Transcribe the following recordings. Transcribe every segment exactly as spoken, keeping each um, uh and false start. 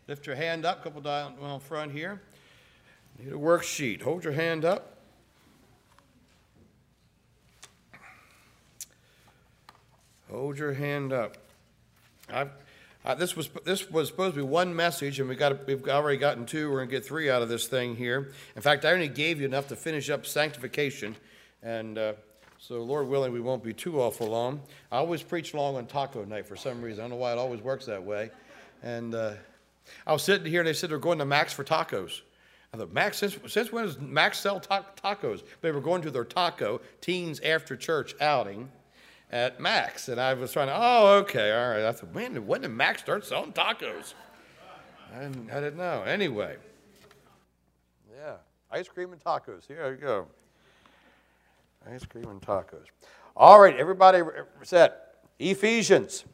Lift your hand up, couple down on front here. Need a worksheet. Hold your hand up. Hold your hand up. I've, I, this was this was supposed to be one message, and we got we've already gotten two. We're gonna get three out of this thing here. In fact, I only gave you enough to finish up sanctification, and uh, so Lord willing, we won't be too awful long. I always preach long on taco night for some reason. I don't know why it always works that way. And uh, I was sitting here, and they said they're going to Max for tacos. I thought, Max, since, since when does Max sell ta- tacos? They were going to their taco teens after church outing at Max, and I was trying to, oh, okay, all right. I thought, man, when did Max start selling tacos? I didn't, I didn't know. Anyway, yeah, ice cream and tacos. Here you go. Ice cream and tacos. All right, everybody set. Ephesians.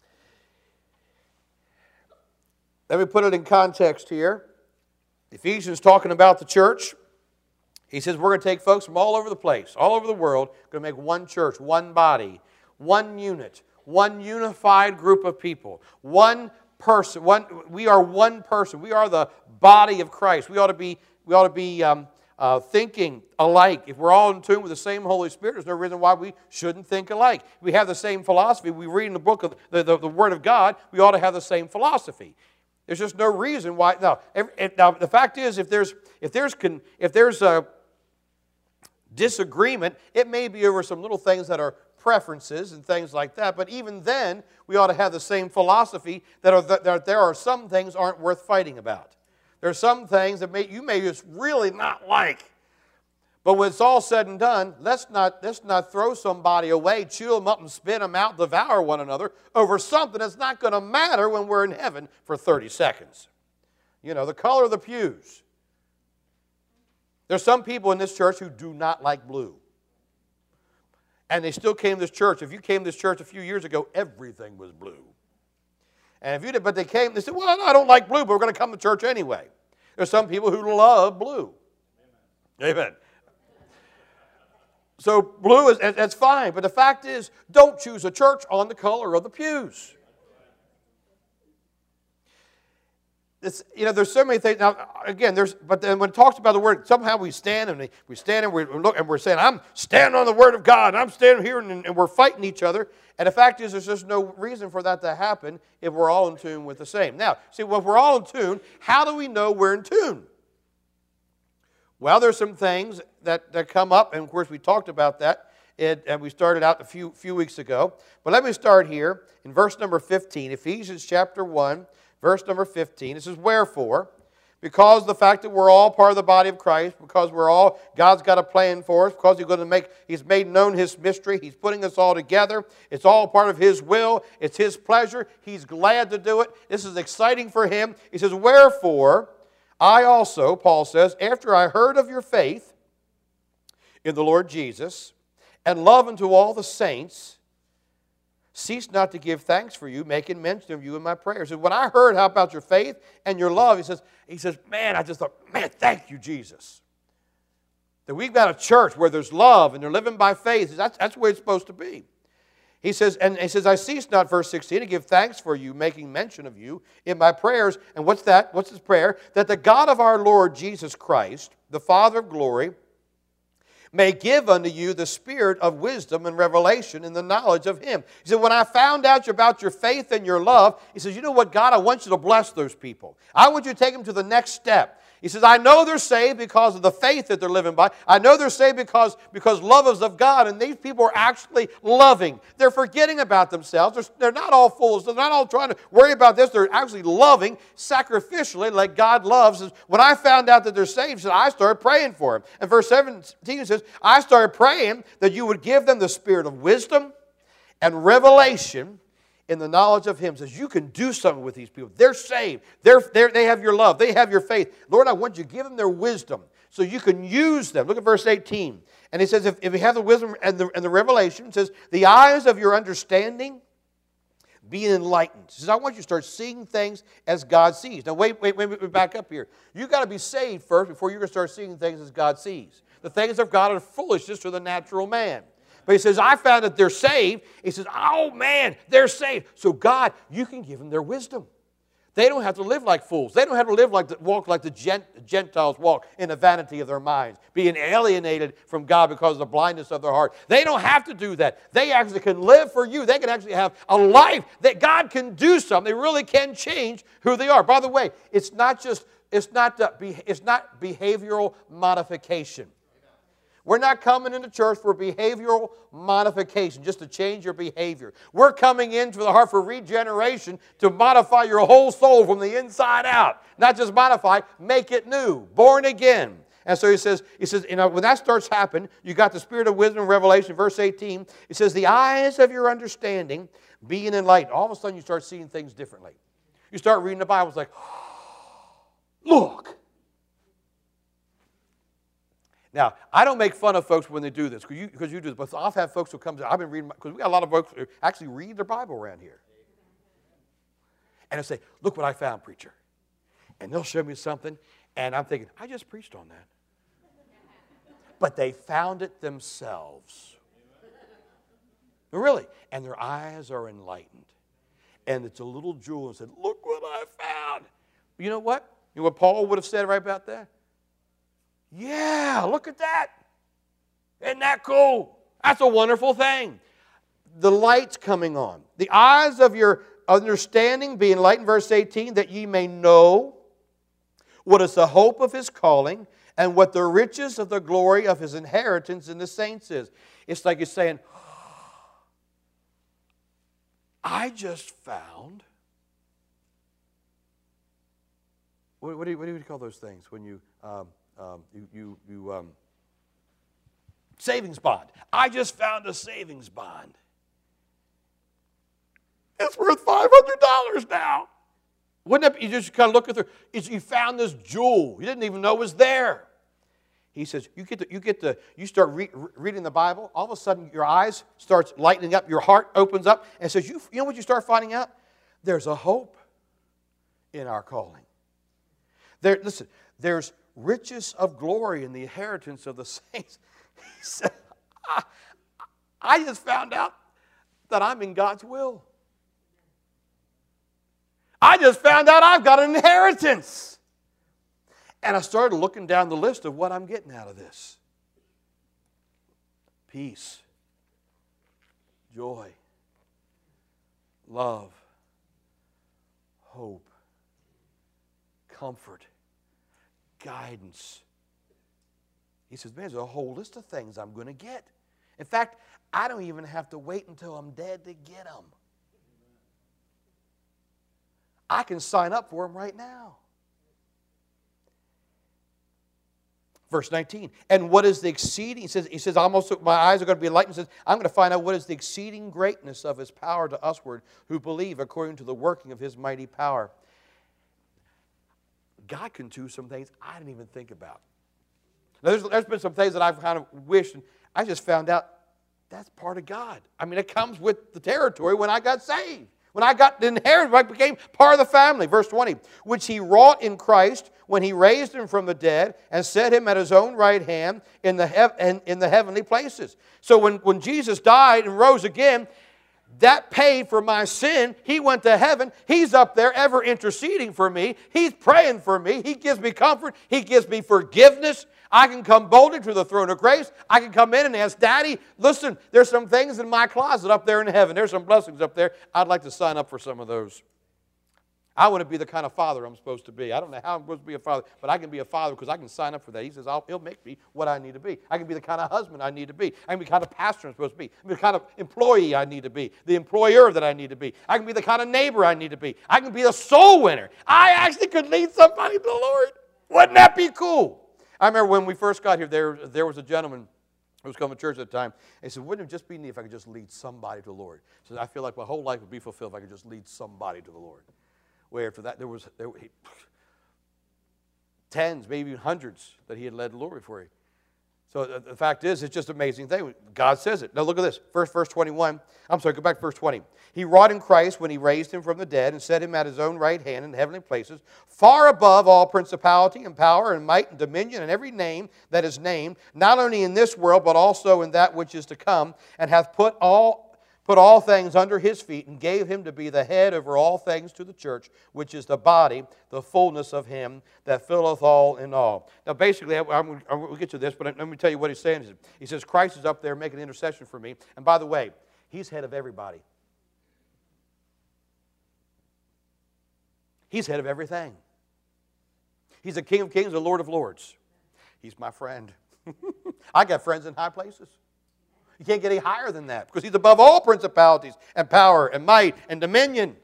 Let me put it in context here. Ephesians talking about the church. He says we're going to take folks from all over the place, all over the world, going to make one church, one body, one unit, one unified group of people, one person. One, we are one person. We are the body of Christ. We ought to be, we ought to be um, uh, thinking alike. If we're all in tune with the same Holy Spirit, there's no reason why we shouldn't think alike. We have the same philosophy. We read in the book of the, the, the Word of God. We ought to have the same philosophy. There's just no reason why. Now, if, now the fact is, if there's if there's if there's a disagreement, it may be over some little things that are preferences and things like that. But even then, we ought to have the same philosophy that, are, that there are some things aren't worth fighting about. There are some things that may, you may just really not like. But when it's all said and done, let's not, let's not throw somebody away, chew them up and spit them out, devour one another over something that's not going to matter when we're in heaven for thirty seconds. You know, the color of the pews. There's some people in this church who do not like blue. And they still came to this church. If you came to this church a few years ago, everything was blue. And if you did, but they came, they said, well, I don't like blue, but we're going to come to church anyway. There's some people who love blue. Amen. Amen. So blue, is that's fine. But the fact is, don't choose a church on the color of the pews. It's, you know, there's so many things. Now, again, there's, but then when it talks about the Word, somehow we stand and we, we stand and we look and we're saying, I'm standing on the Word of God. And I'm standing here and, and we're fighting each other. And the fact is, there's just no reason for that to happen if we're all in tune with the same. Now, see, well, if we're all in tune, how do we know we're in tune? Well, there's some things that, that come up, and of course we talked about that, it, and we started out a few, few weeks ago. But let me start here in verse number fifteen, Ephesians chapter one, verse number fifteen. It says, wherefore, because the fact that we're all part of the body of Christ, because we're all, God's got a plan for us, because He's going to make, He's made known His mystery, He's putting us all together, it's all part of His will, it's His pleasure, He's glad to do it, this is exciting for Him. He says, wherefore, I also, Paul says, after I heard of your faith in the Lord Jesus, and love unto all the saints, cease not to give thanks for you, making mention of you in my prayers. And when I heard how about your faith and your love, he says, he says, man, I just thought, man, thank you, Jesus. That we've got a church where there's love and they're living by faith. That's, that's the way it's supposed to be. He says, and he says, I cease not, verse sixteen, to give thanks for you, making mention of you in my prayers. And what's that? What's his prayer? That the God of our Lord Jesus Christ, the Father of glory, may give unto you the spirit of wisdom and revelation in the knowledge of Him. He said, when I found out about your faith and your love, he says, you know what, God, I want you to bless those people. I want you to take them to the next step. He says, I know they're saved because of the faith that they're living by. I know they're saved because, because love is of God, and these people are actually loving. They're forgetting about themselves. They're, they're not all fools. They're not all trying to worry about this. They're actually loving sacrificially like God loves. And when I found out that they're saved, he said, I started praying for them. And verse seventeen says, I started praying that you would give them the spirit of wisdom and revelation in the knowledge of Him. Says you can do something with these people. They're saved. They're, they're, they have your love. They have your faith. Lord, I want you to give them their wisdom so you can use them. Look at verse eighteen. And he says, if, if you have the wisdom and the, and the revelation, it says, the eyes of your understanding being enlightened. He says, I want you to start seeing things as God sees. Now, wait, wait, wait, wait back up here. You've got to be saved first before you're going to start seeing things as God sees. The things of God are foolishness to the natural man. But he says, I found that they're saved. He says, oh man, they're saved. So God, you can give them their wisdom. They don't have to live like fools. They don't have to live like the, walk like the gent, Gentiles walk in the vanity of their minds, being alienated from God because of the blindness of their heart. They don't have to do that. They actually can live for you. They can actually have a life that God can do something. They really can change who they are. By the way, it's not just it's not the, it's not behavioral modification. We're not coming into church for behavioral modification, just to change your behavior. We're coming into the heart for regeneration to modify your whole soul from the inside out. Not just modify, make it new, born again. And so he says, he says, you know, when that starts happening, you got the spirit of wisdom, Revelation, verse eighteen. It says, the eyes of your understanding being enlightened. All of a sudden you start seeing things differently. You start reading the Bible, it's like, look. Now, I don't make fun of folks when they do this, because you, because you do this, but I've had folks who come to, I've been reading, because we got a lot of folks who actually read their Bible around here. And they say, look what I found, preacher. And they'll show me something, and I'm thinking, I just preached on that. But they found it themselves. Really. And their eyes are enlightened. And it's a little jewel, and said, look what I found. You know what? You know what Paul would have said right about that? Yeah, look at that. Isn't that cool? That's a wonderful thing. The light's coming on. The eyes of your understanding be enlightened, verse eighteen, that ye may know what is the hope of his calling and what the riches of the glory of his inheritance in the saints is. It's like you're saying, I just found, what, what, do, you, what do you call those things when you... Um, Um, you, you, you um, savings bond. I just found a savings bond. It's worth five hundred dollars now. Wouldn't it, you just kind of look at the, you found this jewel. You didn't even know it was there. He says, you get to, you get to, you start re, re, reading the Bible, all of a sudden your eyes starts lightening up, your heart opens up, and says, you, you know what you start finding out? There's a hope in our calling. There, listen, there's riches of glory in the inheritance of the saints. He said, I, I just found out that I'm in God's will. I just found out I've got an inheritance. And I started looking down the list of what I'm getting out of this. Peace, joy, love, hope, comfort, guidance. He says, man, there's a whole list of things I'm going to get. In fact, I don't even have to wait until I'm dead to get them. I can sign up for them right now. Verse nineteen, and what is the exceeding, he says, he says almost my eyes are going to be enlightened. He says, I'm going to find out what is the exceeding greatness of his power to usward who believe according to the working of his mighty power. God can do some things I didn't even think about. Now, there's, there's been some things that I've kind of wished, and I just found out that's part of God. I mean, it comes with the territory when I got saved. When I got the inheritance, I became part of the family. Verse twenty, which he wrought in Christ when he raised him from the dead and set him at his own right hand in the, hev- in the heavenly places. So when, when Jesus died and rose again, that paid for my sin. He went to heaven. He's up there ever interceding for me. He's praying for me. He gives me comfort. He gives me forgiveness. I can come boldly to the throne of grace. I can come in and ask, Daddy, listen, there's some things in my closet up there in heaven. There's some blessings up there. I'd like to sign up for some of those. I want to be the kind of father I'm supposed to be. I don't know how I'm supposed to be a father, but I can be a father because I can sign up for that. He says, I'll, he'll make me what I need to be. I can be the kind of husband I need to be. I can be the kind of pastor I'm supposed to be. I can be the kind of employee I need to be. The employer that I need to be. I can be the kind of neighbor I need to be. I can be a soul winner. I actually could lead somebody to the Lord. Wouldn't that be cool? I remember when we first got here, there, there was a gentleman who was coming to church at the time. And he said, wouldn't it just be neat if I could just lead somebody to the Lord? He said, I feel like my whole life would be fulfilled if I could just lead somebody to the Lord. Where after that, there was there, he, tens, maybe even hundreds that he had led the Lord before he. So the, the fact is, it's just an amazing thing. God says it. Now look at this. First, verse twenty-one. I'm sorry, go back to verse twenty. He wrought in Christ when he raised him from the dead and set him at his own right hand in heavenly places, far above all principality and power and might and dominion and every name that is named, not only in this world, but also in that which is to come, and hath put all put all things under his feet, and gave him to be the head over all things to the church, which is the body, the fullness of him that filleth all in all. Now, basically, I'm, I'm, I'm, we'll get to this, but let me tell you what he's saying. He says, Christ is up there making intercession for me. And by the way, he's head of everybody. He's head of everything. He's the King of kings, the Lord of lords. He's my friend. I got friends in high places. You can't get any higher than that because he's above all principalities and power and might and dominion.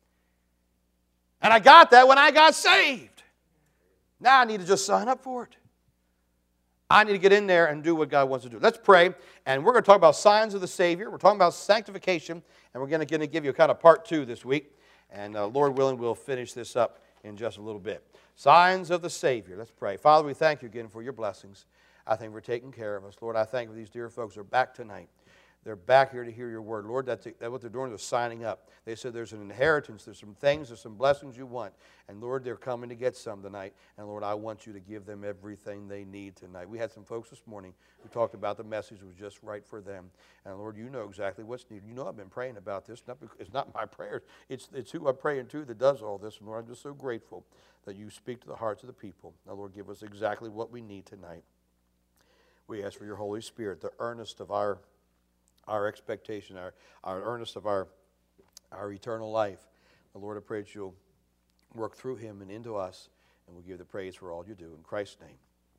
And I got that when I got saved. Now I need to just sign up for it. I need to get in there and do what God wants to do. Let's pray, and we're going to talk about signs of the Savior. We're talking about sanctification, and we're going to give you kind of part two this week. And uh, Lord willing, we'll finish this up in just a little bit. Signs of the Savior. Let's pray. Father, we thank you again for your blessings. I thank you for taking care of us. Lord, I thank you for these dear folks who are back tonight. They're back here to hear your word. Lord, that's, that's what they're doing. They're signing up. They said there's an inheritance. There's some things. There's some blessings you want. And Lord, they're coming to get some tonight. And Lord, I want you to give them everything they need tonight. We had some folks this morning who talked about the message was just right for them. And Lord, you know exactly what's needed. You know I've been praying about this. Not because, it's not my prayers. It's, it's who I'm praying to that does all this. And Lord, I'm just so grateful that you speak to the hearts of the people. Now, Lord, give us exactly what we need tonight. We ask for your Holy Spirit, the earnest of our our expectation, our, our earnest of our, our eternal life. The Lord, I pray that you'll work through him and into us, and we'll give the praise for all you do. In Christ's name,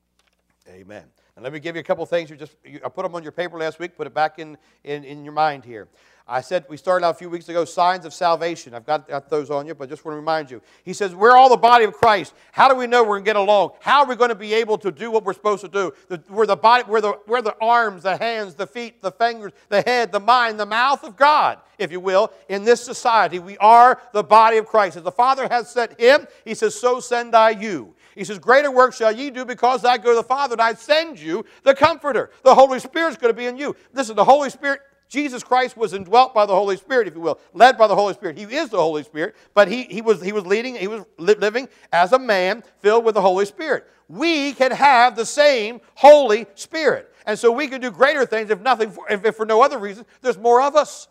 amen. And let me give you a couple things. You just you, I put them on your paper last week. Put it back in, in, in your mind here. I said we started out a few weeks ago, signs of salvation. I've got, got those on you, but just want to remind you. He says, we're all the body of Christ. How do we know we're going to get along? How are we going to be able to do what we're supposed to do? The, we're, the body, we're, the, we're the arms, the hands, the feet, the fingers, the head, the mind, the mouth of God, if you will, in this society. We are the body of Christ. As the Father has sent him, he says, so send I you. He says, greater work shall ye do because I go to the Father and I send you the Comforter. The Holy Spirit's going to be in you. This is the Holy Spirit. Jesus Christ was indwelt by the Holy Spirit, if you will, led by the Holy Spirit. He is the Holy Spirit, but he, he, was, he was leading, he was living as a man filled with the Holy Spirit. We can have the same Holy Spirit. And so we can do greater things if nothing, for, if, if for no other reason, there's more of us.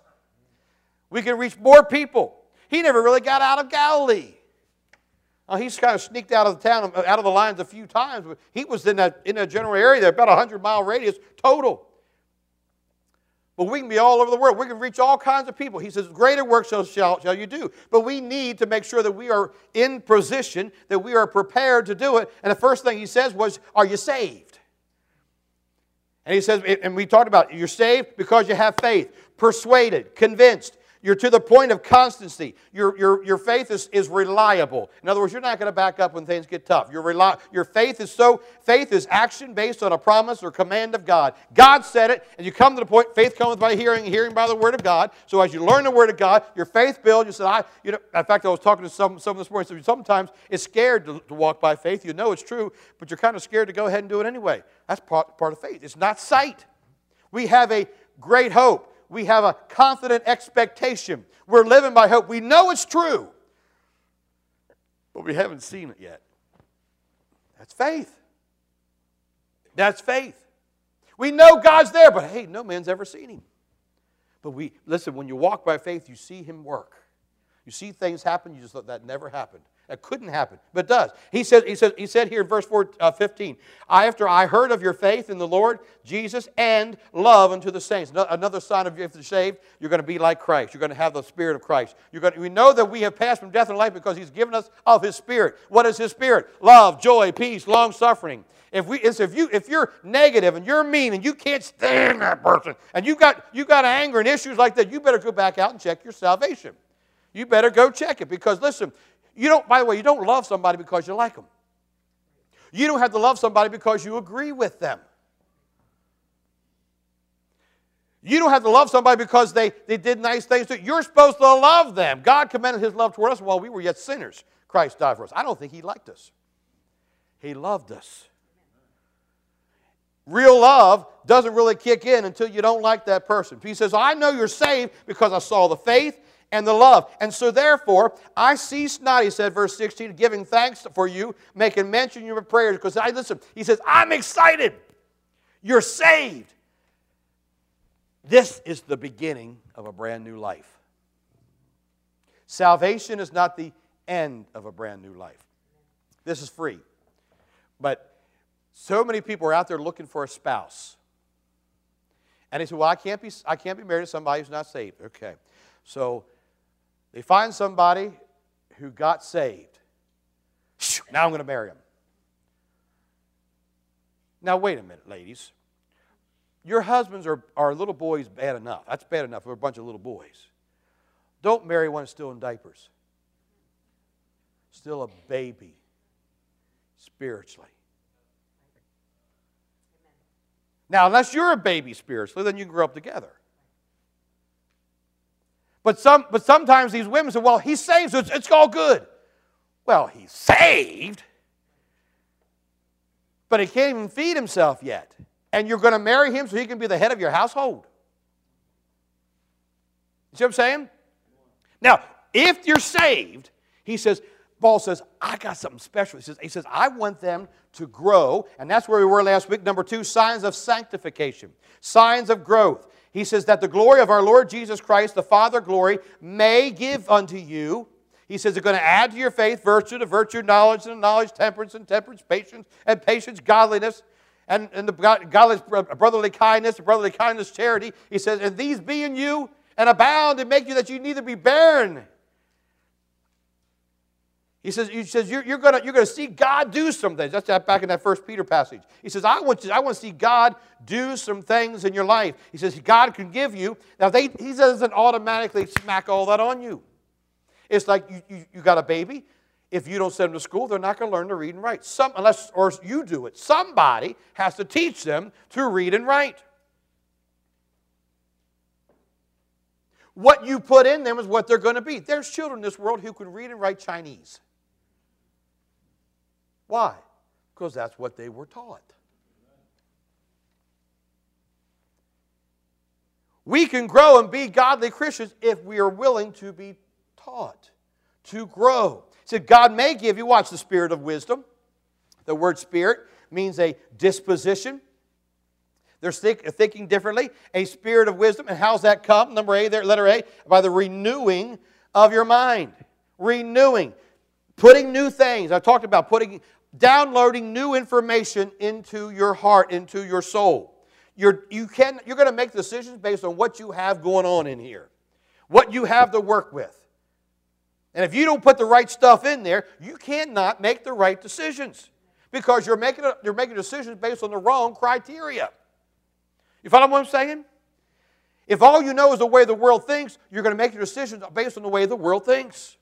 We can reach more people. He never really got out of Galilee. Well, he's kind of sneaked out of the town, out of the lines a few times. But he was in that, in that general area there, about a hundred mile radius total. But we can be all over the world. We can reach all kinds of people. He says, greater work shall, shall, shall you do. But we need to make sure that we are in position, that we are prepared to do it. And the first thing he says was, are you saved? And he says, and we talked about it, you're saved because you have faith, persuaded, convinced. You're to the point of constancy. Your, your, your faith is, is reliable. In other words, you're not going to back up when things get tough. Your, reli- your faith is so, faith is action based on a promise or command of God. God said it, and you come to the point, faith cometh by hearing, hearing by the word of God. So as you learn the word of God, your faith builds. You said, I, you know, in fact, I was talking to some, some this morning. So sometimes it's scared to, to walk by faith. You know it's true, but you're kind of scared to go ahead and do it anyway. That's part, part of faith. It's not sight. We have a great hope. We have a confident expectation. We're living by hope. We know it's true, but we haven't seen it yet. That's faith. That's faith. We know God's there, but hey, no man's ever seen him. But we, listen, when you walk by faith, you see him work. You see things happen, you just thought that never happened. That couldn't happen, but it does. He said, he said, he said here in verse four, uh, fifteen, I, after I heard of your faith in the Lord Jesus and love unto the saints. No, another sign of you, if you're saved, you're going to be like Christ. You're going to have the Spirit of Christ. You're going to, we know that we have passed from death to life because he's given us of his Spirit. What is his Spirit? Love, joy, peace, long-suffering. If we, it's if you, if you're negative and you're mean and you can't stand that person and you got, you got anger and issues like that, you better go back out and check your salvation. You better go check it because listen. You don't, by the way, you don't love somebody because you like them. You don't have to love somebody because you agree with them. You don't have to love somebody because they, they did nice things to you. You're supposed to love them. God commended his love toward us while we were yet sinners. Christ died for us. I don't think he liked us. He loved us. Real love doesn't really kick in until you don't like that person. He says, I know you're saved because I saw the faith and the love. And so therefore, I cease not, he said, verse sixteen, giving thanks for you, making mention of your prayers. Because I listen, he says, I'm excited. You're saved. This is the beginning of a brand new life. Salvation is not the end of a brand new life. This is free. But so many people are out there looking for a spouse. And they say, well, I can't be, I can't be married to somebody who's not saved. Okay. So they find somebody who got saved. Now I'm going to marry him. Now, wait a minute, ladies. Your husbands are, are little boys bad enough. That's bad enough for a bunch of little boys. Don't marry one that's still in diapers. Still a baby, spiritually. Now, unless you're a baby spiritually, then you can grow up together. But some, but sometimes these women say, well, he's saved, so it's, it's all good. Well, he's saved, but he can't even feed himself yet. And you're going to marry him so he can be the head of your household. You see what I'm saying? Now, if you're saved, he says, Paul says, I got something special. He says, he says, I want them to grow, and that's where we were last week. Number two, signs of sanctification, signs of growth. He says that the glory of our Lord Jesus Christ, the Father glory, may give unto you. He says they're going to add to your faith virtue, to virtue, knowledge, and knowledge, temperance, and temperance, patience, and patience, godliness, and, and the godliness, brotherly kindness, brotherly kindness, charity. He says, and these be in you, and abound, and make you that you neither be barren. He says, he says you're, you're going you're to see God do some things. That's that back in that First Peter passage. He says, I want, you, I want to see God do some things in your life. He says, God can give you. Now, they, he doesn't automatically smack all that on you. It's like you, you, you got a baby. If you don't send them to school, they're not going to learn to read and write. Some, unless, or you do it. Somebody has to teach them to read and write. What you put in them is what they're going to be. There's children in this world who can read and write Chinese. Why? Because that's what they were taught. We can grow and be godly Christians if we are willing to be taught, to grow. He said, God may give you, watch, the spirit of wisdom. The word spirit means a disposition. They're think, thinking differently. A spirit of wisdom. And how's that come? Number A there, letter A, by the renewing of your mind. Renewing. Putting new things. I talked about putting, downloading new information into your heart, into your soul. You're, you can, you're going to make decisions based on what you have going on in here. What you have to work with. And if you don't put the right stuff in there, you cannot make the right decisions. Because you're making, a, you're making decisions based on the wrong criteria. You follow what I'm saying? If all you know is the way the world thinks, you're going to make your decisions based on the way the world thinks.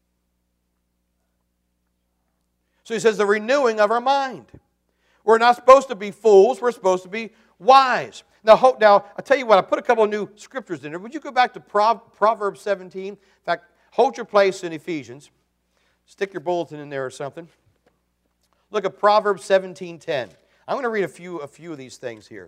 So he says the renewing of our mind. We're not supposed to be fools. We're supposed to be wise. Now, now I'll tell you what. I put a couple of new scriptures in there. Would you go back to Proverbs seventeen? In fact, hold your place in Ephesians. Stick your bulletin in there or something. Look at Proverbs seventeen ten. I'm going to read a few, a few of these things here.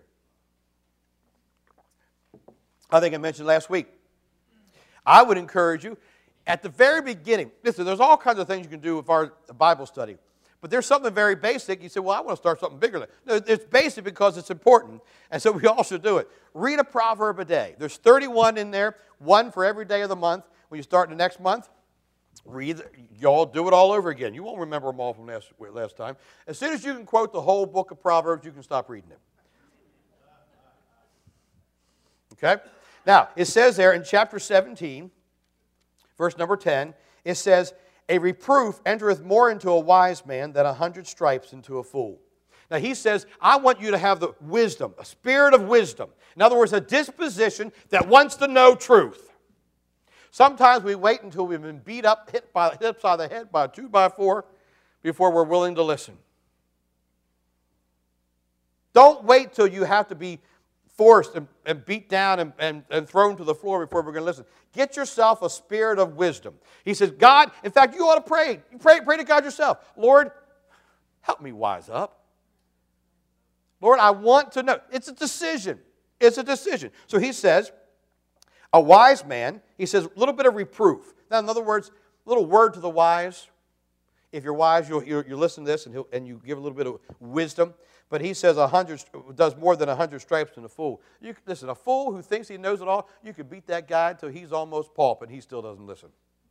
I think I mentioned last week. I would encourage you, at the very beginning, listen, there's all kinds of things you can do with our Bible study. But there's something very basic. You say, well, I want to start something bigger. No, it's basic because it's important. And so we all should do it. Read a proverb a day. There's thirty-one in there, one for every day of the month. When you start the next month, read, y'all do it all over again. You won't remember them all from last, last time. As soon as you can quote the whole book of Proverbs, you can stop reading it. Okay? Now, it says there in chapter seventeen, verse number ten, it says, a reproof entereth more into a wise man than a hundred stripes into a fool. Now, he says, I want you to have the wisdom, a spirit of wisdom. In other words, a disposition that wants to know truth. Sometimes we wait until we've been beat up, hit, by, hit upside the head by a two by four before we're willing to listen. Don't wait till you have to be forced and, and beat down and, and, and thrown to the floor before we're going to listen. Get yourself a spirit of wisdom. He says, God, in fact, you ought to pray. You pray, pray to God yourself. Lord, help me wise up. Lord, I want to know. It's a decision. It's a decision. So he says, a wise man, he says, a little bit of reproof. Now, in other words, a little word to the wise. if you're wise, you'll, you'll, you'll listen to this and, he'll, and you give a little bit of wisdom. But he says a hundred does more than a hundred stripes than a fool. You, listen, a fool who thinks he knows it all, you can beat that guy until he's almost pulp and he still doesn't listen.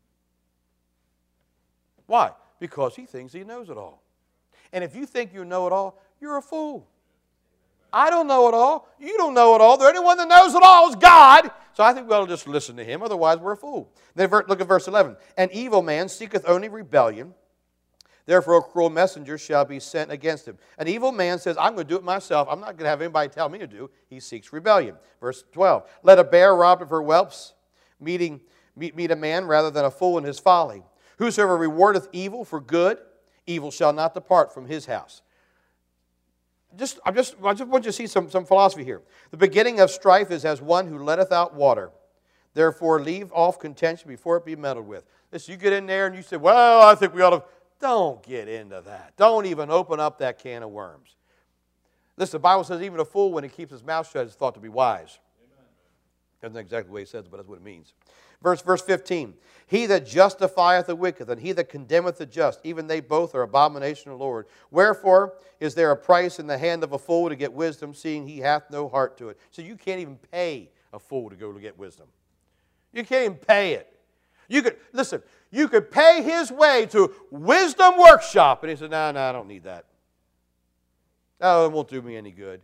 Why? Because he thinks he knows it all. And if you think you know it all, you're a fool. I don't know it all. You don't know it all. The only one that knows it all is God. So I think we ought to just listen to him. Otherwise, we're a fool. Then look at verse eleven. An evil man seeketh only rebellion. Therefore, a cruel messenger shall be sent against him. An evil man says, I'm going to do it myself. I'm not going to have anybody tell me to do. He seeks rebellion. Verse twelve. Let a bear robbed of her whelps meeting, meet, meet a man rather than a fool in his folly. Whosoever rewardeth evil for good, evil shall not depart from his house. Just, I'm just, I just want you to see some, some philosophy here. The beginning of strife is as one who letteth out water. Therefore, leave off contention before it be meddled with. Listen, you get in there and you say, well, I think we ought to. Don't get into that. Don't even open up that can of worms. Listen, the Bible says even a fool, when he keeps his mouth shut, is thought to be wise. Amen. That's not exactly the way it says it, but that's what it means. Verse, verse fifteen. He that justifieth the wicked, and he that condemneth the just, even they both are abomination to the Lord. Wherefore is there a price in the hand of a fool to get wisdom, seeing he hath no heart to it? So you can't even pay a fool to go to get wisdom. You can't even pay it. You could, listen, you could pay his way to Wisdom Workshop. And he said, no, no, I don't need that. Oh, it won't do me any good.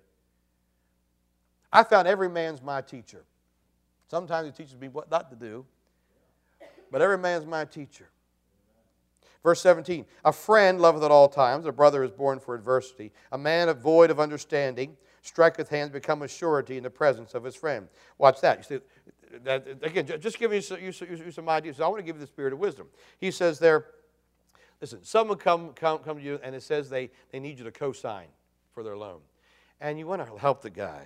I found every man's my teacher. Sometimes he teaches me what not to do. But every man's my teacher. Verse seventeen. A friend loveth at all times. A brother is born for adversity. A man void of understanding striketh hands, become a surety in the presence of his friend. Watch that. You see, that, again, just giving you, you, you some ideas. So I want to give you the spirit of wisdom. He says there, listen, someone come, come, come to you and it says they, they need you to co-sign for their loan. And you want to help the guy.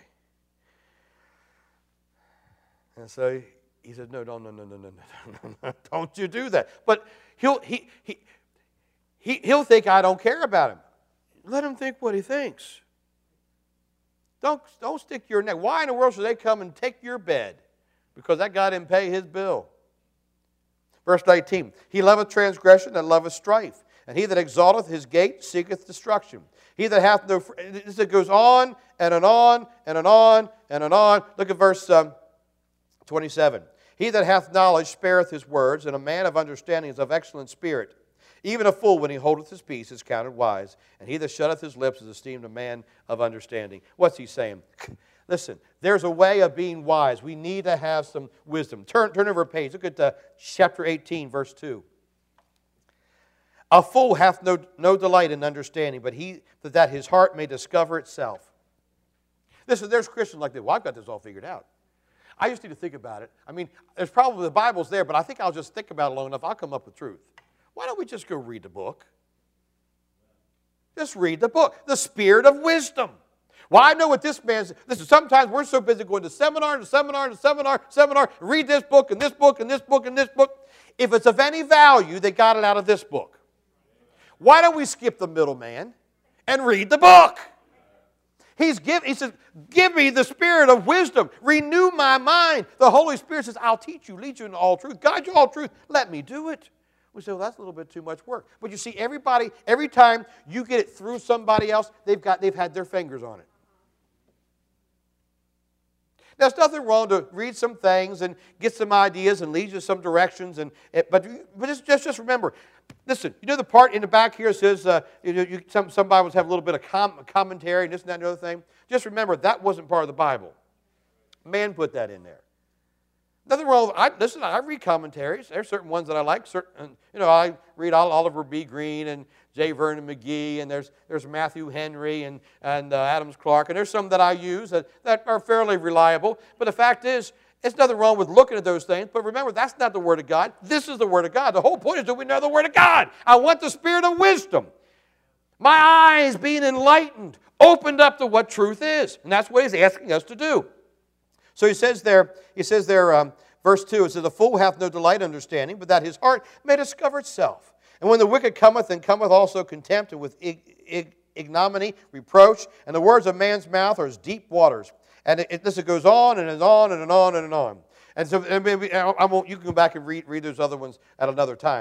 And so he says, no, no, no, no, no, no, no, no, don't you do that. But he'll, he, he, he, he'll think I don't care about him. Let him think what he thinks. Don't, don't stick your neck. Why in the world should they come and take your bed? Because that guy didn't pay his bill. Verse nineteen. He loveth transgression and loveth strife. And he that exalteth his gate seeketh destruction. He that hath no... It goes on and on and on and on. Look at verse um, twenty-seven. He that hath knowledge spareth his words, and a man of understanding is of excellent spirit. Even a fool, when he holdeth his peace, is counted wise. And he that shutteth his lips is esteemed a man of understanding. What's he saying? Listen, there's a way of being wise. We need to have some wisdom. Turn, turn over a page. Look at uh, chapter eighteen, verse two. A fool hath no, no delight in understanding, but he that his heart may discover itself. Listen, there's Christians like that. Well, I've got this all figured out. I just need to think about it. I mean, there's probably the Bible's there, but I think I'll just think about it long enough. I'll come up with truth. Why don't we just go read the book? Just read the book. The spirit of wisdom. Well, I know what this man's... Listen, sometimes we're so busy going to seminar to seminar to seminar, seminar, read this book and this book and this book and this book. If it's of any value, they got it out of this book. Why don't we skip the middleman and read the book? He's give, he says, give me the spirit of wisdom. Renew my mind. The Holy Spirit says, I'll teach you, lead you into all truth, guide you all truth. Let me do it. We say, well, that's a little bit too much work. But you see, everybody, every time you get it through somebody else, they've got, they've had their fingers on it. Now, there's nothing wrong to read some things and get some ideas and lead you some directions. And but but just, just just remember, listen. You know the part in the back here says uh, you know, you, some some Bibles have a little bit of com commentary and this and that and the other thing. Just remember that wasn't part of the Bible. Man put that in there. Nothing wrong. I, listen, I read commentaries. There's certain ones that I like. Certain, you know, I read Oliver B. Green and J. Vernon McGee, and there's there's Matthew Henry and and uh, Adams Clark, and there's some that I use that, that are fairly reliable. But the fact is, there's nothing wrong with looking at those things. But remember, that's not the Word of God. This is the Word of God. The whole point is that we know the Word of God. I want the spirit of wisdom. My eyes being enlightened, opened up to what truth is, and that's what He's asking us to do. So he says there, he says there, um, verse two, it says, the fool hath no delight in understanding, but that his heart may discover itself. And when the wicked cometh, then cometh also contempt, and with ig ig ignominy, reproach, and the words of man's mouth are as deep waters. And it, it, this it goes on and on and on and on. And so and maybe, I won't, you can go back and read, read those other ones at another time.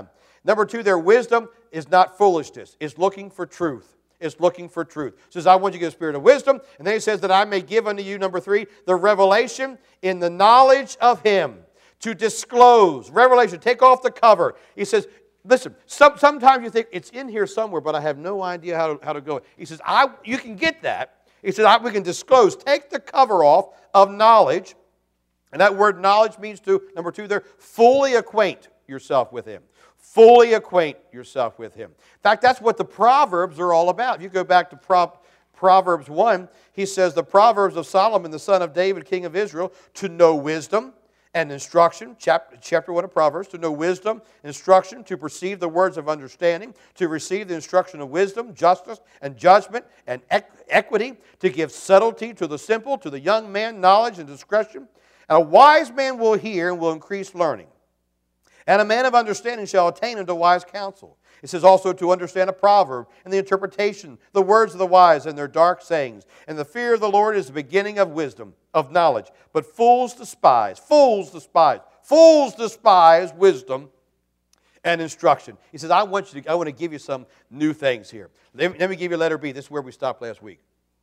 Number two, their wisdom is not foolishness. It's looking for truth. It's looking for truth. It says, I want you to get a spirit of wisdom. And then he says that I may give unto you, number three, the revelation in the knowledge of Him. To disclose. Revelation, take off the cover. He says, listen, some, sometimes you think it's in here somewhere, but I have no idea how to, how to go. He says, I, you can get that. He says, I, we can disclose. Take the cover off of knowledge. And that word knowledge means to, number two there, fully acquaint yourself with Him. Fully acquaint yourself with Him. In fact, that's what the Proverbs are all about. If you go back to Pro, Proverbs one, he says, the Proverbs of Solomon, the son of David, king of Israel, to know wisdom and instruction, chapter, chapter one of Proverbs, to know wisdom, instruction, to perceive the words of understanding, to receive the instruction of wisdom, justice, and judgment, and equity, to give subtlety to the simple, to the young man, knowledge and discretion. And a wise man will hear and will increase learning. And a man of understanding shall attain unto wise counsel. It says also to understand a proverb and the interpretation, the words of the wise and their dark sayings. And the fear of the Lord is the beginning of wisdom, of knowledge. But fools despise, fools despise, fools despise wisdom and instruction. He says, I want you to, I want to give you some new things here. Let me, let me give you letter B. This is where we stopped last week.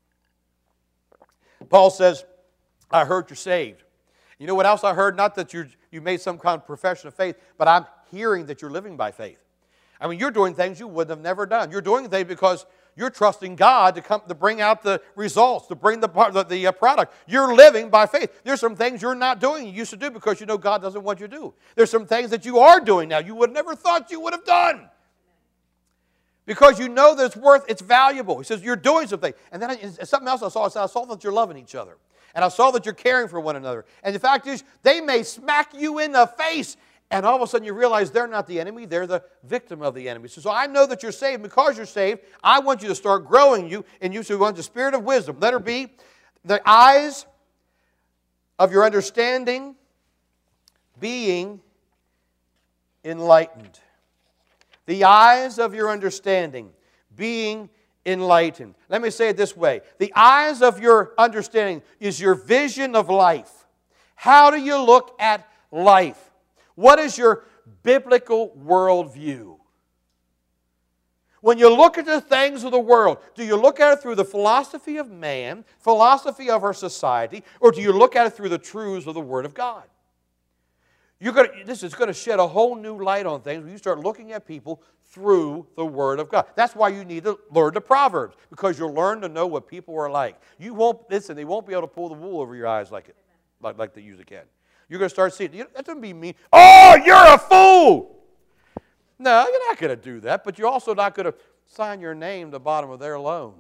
Paul says, I heard you're saved. You know what else I heard? Not that you you made some kind of profession of faith, but I'm hearing that you're living by faith. I mean, you're doing things you would have never done. You're doing things because you're trusting God to come to bring out the results, to bring the, the, the uh, product. You're living by faith. There's some things you're not doing you used to do because you know God doesn't want you to do. There's some things that you are doing now you would have never thought you would have done. Because you know that it's worth, it's valuable. He says, you're doing something. And then I, something else I saw, I said, I saw that you're loving each other. And I saw that you're caring for one another. And the fact is, they may smack you in the face, and all of a sudden you realize they're not the enemy, they're the victim of the enemy. So, so I know that you're saved. Because you're saved, I want you to start growing you, and you so want the spirit of wisdom. Letter B, the eyes of your understanding being enlightened. The eyes of your understanding being enlightened. Let me say it this way. The eyes of your understanding is your vision of life. How do you look at life? What is your biblical worldview? When you look at the things of the world, do you look at it through the philosophy of man, philosophy of our society, or do you look at it through the truths of the Word of God? You're going to, this is going to shed a whole new light on things when you start looking at people through the Word of God. That's why you need to learn the Proverbs, because you'll learn to know what people are like. You won't, listen, they won't be able to pull the wool over your eyes like it, like, like they usually can. You're going to start seeing, that doesn't be mean. Oh, you're a fool! No, you're not going to do that, but you're also not going to sign your name to the bottom of their loan.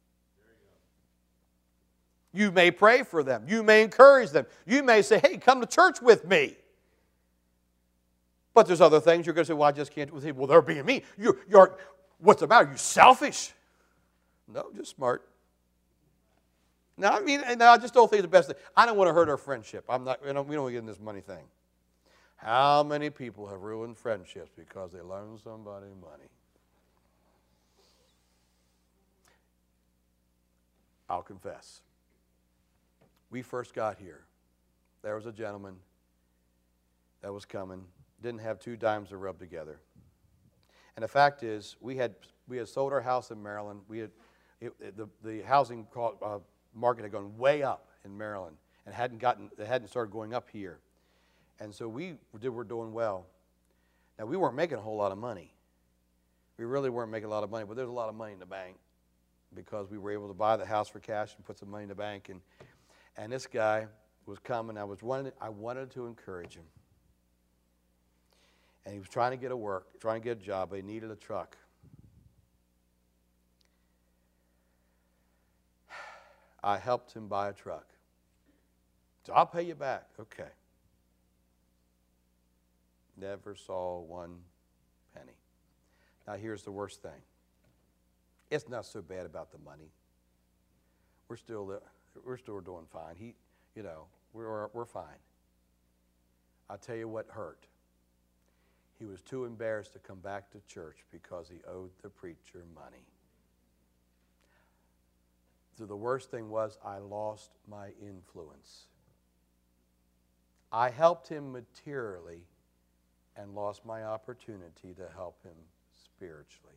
You may pray for them. You may encourage them. You may say, hey, come to church with me. But there's other things you're going to say, well, I just can't do with him. Well, they're being mean. You're, you're, what's the matter? Are you selfish? No, just smart. No, I mean, no, I just don't think it's the best thing. I don't want to hurt our friendship. I'm not, you know, we don't get in this money thing. How many people have ruined friendships because they loaned somebody money? I'll confess. We first got here. There was a gentleman that was coming. Didn't have two dimes to rub together. And the fact is, we had we had sold our house in Maryland. We had it, it, the the housing uh, market had gone way up in Maryland and hadn't gotten it hadn't started going up here. And so we did were doing well. Now we weren't making a whole lot of money. We really weren't making a lot of money, but there's a lot of money in the bank because we were able to buy the house for cash and put some money in the bank. And and this guy was coming. I was wanted I wanted to encourage him. And he was trying to get a work, trying to get a job, but he needed a truck. I helped him buy a truck. So I'll pay you back. Okay. Never saw one penny. Now here's the worst thing. It's not so bad about the money. We're still we're still doing fine. He, you know, we're we're fine. I'll tell you what hurt. He was too embarrassed to come back to church because he owed the preacher money. So the worst thing was I lost my influence. I helped him materially, and lost my opportunity to help him spiritually.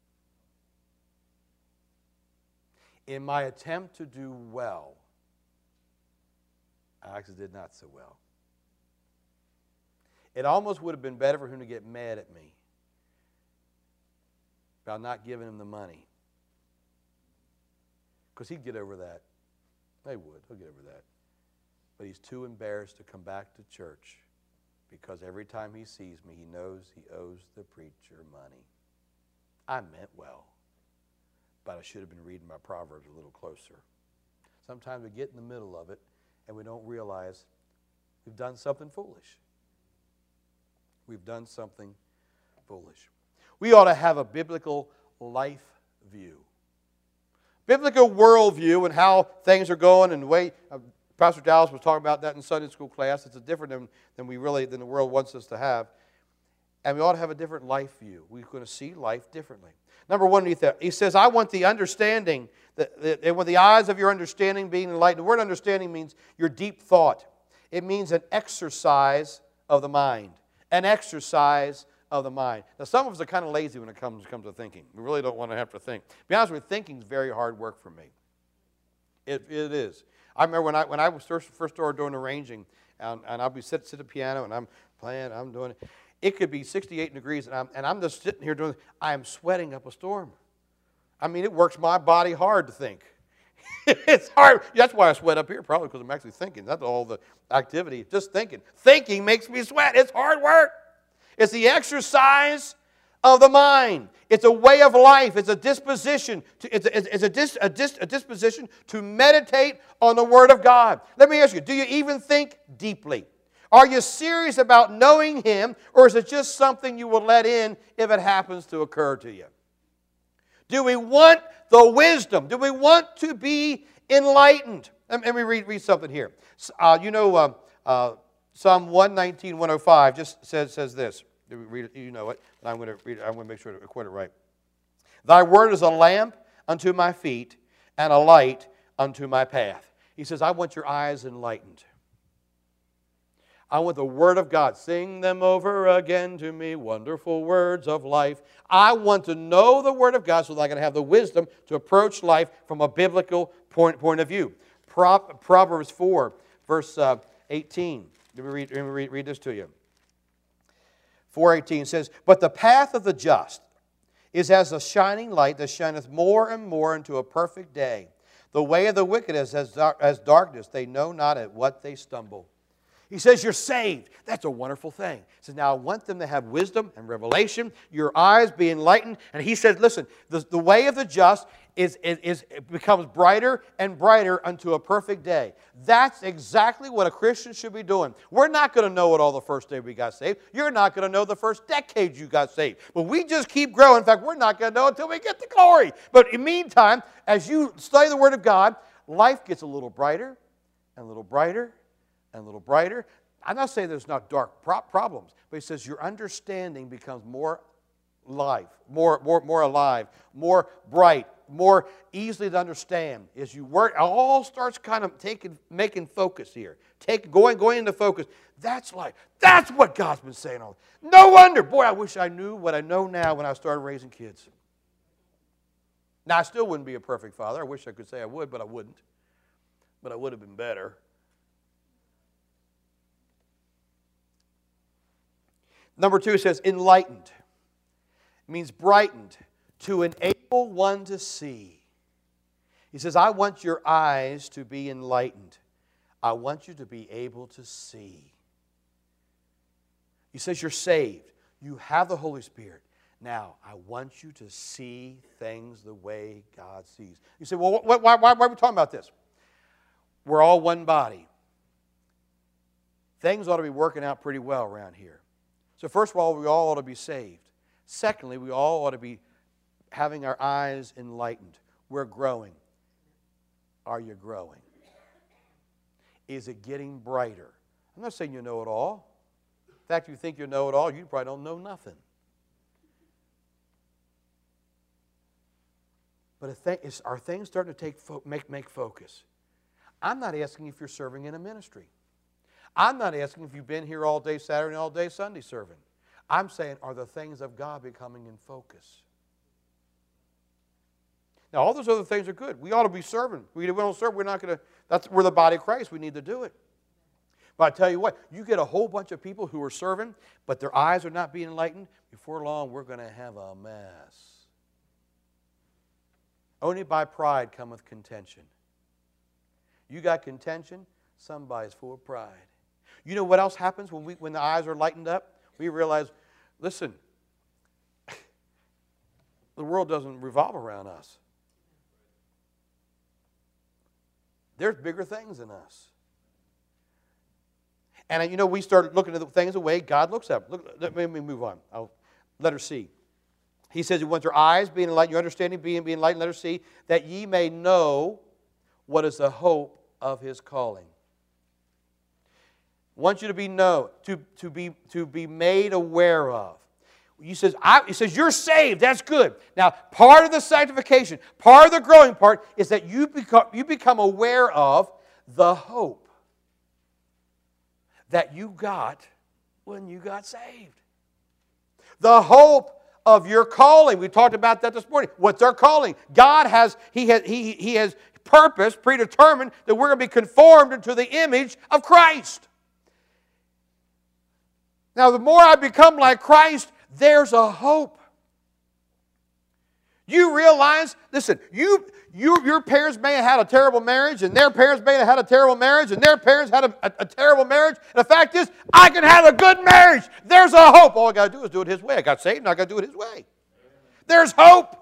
In my attempt to do well, I actually did not so well. It almost would have been better for him to get mad at me about not giving him the money. Because he'd get over that. They would. He'll get over that. But he's too embarrassed to come back to church because every time he sees me, he knows he owes the preacher money. I meant well, but I should have been reading my Proverbs a little closer. Sometimes we get in the middle of it and we don't realize we've done something foolish. We've done something foolish. We ought to have a biblical life view. Biblical worldview and how things are going and the way uh, Pastor Dallas was talking about that in Sunday school class. It's a different than, than we really than the world wants us to have. And we ought to have a different life view. We're going to see life differently. Number one, he says, I want the understanding, the, the, with the eyes of your understanding being enlightened. The word understanding means your deep thought. It means an exercise of the mind. An exercise of the mind. Now, some of us are kind of lazy when it comes, comes to thinking. We really don't want to have to think. To be honest with you, thinking is very hard work for me. It, it is. I remember when I when I was first, first started doing arranging, and, and I'll be sitting at the piano, and I'm playing, I'm doing it. It could be sixty-eight degrees, and I'm, and I'm just sitting here doing, I am sweating up a storm. I mean, it works my body hard to think. It's hard. That's why I sweat up here, probably because I'm actually thinking. That's all the activity, just thinking. Thinking makes me sweat. It's hard work. It's the exercise of the mind. It's a way of life. It's a disposition. To, it's a, it's a, dis, a, dis, a disposition to meditate on the Word of God. Let me ask you, do you even think deeply? Are you serious about knowing Him, or is it just something you will let in if it happens to occur to you? Do we want the wisdom? Do we want to be enlightened? Let me read, read something here. Uh, you know, uh, uh, Psalm one nineteen, one oh five just says, says this. Read it, you know it, but I'm going to read it. I'm going to make sure to quote it right. Thy word is a lamp unto my feet and a light unto my path. He says, I want your eyes enlightened. I want the Word of God. Sing them over again to me, wonderful words of life. I want to know the Word of God so that I can have the wisdom to approach life from a biblical point, point of view. Pro, Proverbs four, verse uh, eighteen. Let me, read, let me read, read this to you. four eighteen says, But the path of the just is as a shining light that shineth more and more into a perfect day. The way of the wicked is as, dar- as darkness. They know not at what they stumble. He says you're saved. That's a wonderful thing. He says, now I want them to have wisdom and revelation, your eyes be enlightened. And he says, listen, the, the way of the just is, is, is it becomes brighter and brighter unto a perfect day. That's exactly what a Christian should be doing. We're not going to know it all the first day we got saved. You're not going to know the first decade you got saved. But we just keep growing. In fact, we're not going to know until we get to glory. But in the meantime, as you study the Word of God, life gets a little brighter and a little brighter and a little brighter. I'm not saying there's not dark pro- problems, but he says your understanding becomes more live, more, more, more alive, more bright, more easily to understand. As you work, it all starts kind of taking, making focus here, take going, going into focus. That's like that's what God's been saying all. No wonder, boy, I wish I knew what I know now when I started raising kids. Now I still wouldn't be a perfect father. I wish I could say I would, but I wouldn't. But I would have been better. Number two says enlightened. It means brightened, to enable one to see. He says, I want your eyes to be enlightened. I want you to be able to see. He says you're saved. You have the Holy Spirit. Now, I want you to see things the way God sees. You say, well, why, why, why are we talking about this? We're all one body. Things ought to be working out pretty well around here. So first of all, we all ought to be saved. Secondly, we all ought to be having our eyes enlightened. We're growing. Are you growing? Is it getting brighter? I'm not saying you know it all. In fact, you think you know it all, you probably don't know nothing. But are things starting to take fo- make, make focus? I'm not asking if you're serving in a ministry. I'm not asking if you've been here all day Saturday and all day Sunday serving. I'm saying, are the things of God becoming in focus? Now, all those other things are good. We ought to be serving. We don't serve, we're not going to, that's, we're the body of Christ. We need to do it. But I tell you what, you get a whole bunch of people who are serving, but their eyes are not being enlightened, before long we're going to have a mess. Only by pride cometh contention. You got contention, somebody's full of pride. You know what else happens when, we, when the eyes are lightened up? We realize, listen, the world doesn't revolve around us. There's bigger things than us. And you know, we start looking at the things the way God looks at them. Look, let me move on. I'll, letter C. He says he wants your eyes being enlightened, your understanding being, being enlightened, letter C, that ye may know what is the hope of his calling. Wants you to be known, to, to, be, to be made aware of. He says, I, he says, you're saved. That's good. Now, part of the sanctification, part of the growing part is that you become, you become aware of the hope that you got when you got saved. The hope of your calling. We talked about that this morning. What's our calling? God has, He has, he, he has purpose, predetermined, that we're going to be conformed into the image of Christ. Now, the more I become like Christ, there's a hope. You realize, listen, you, you, your parents may have had a terrible marriage, and their parents may have had a terrible marriage, and their parents had a, a, a terrible marriage. And the fact is, I can have a good marriage. There's a hope. All I got to do is do it His way. I got saved, and I got to do it His way. There's hope.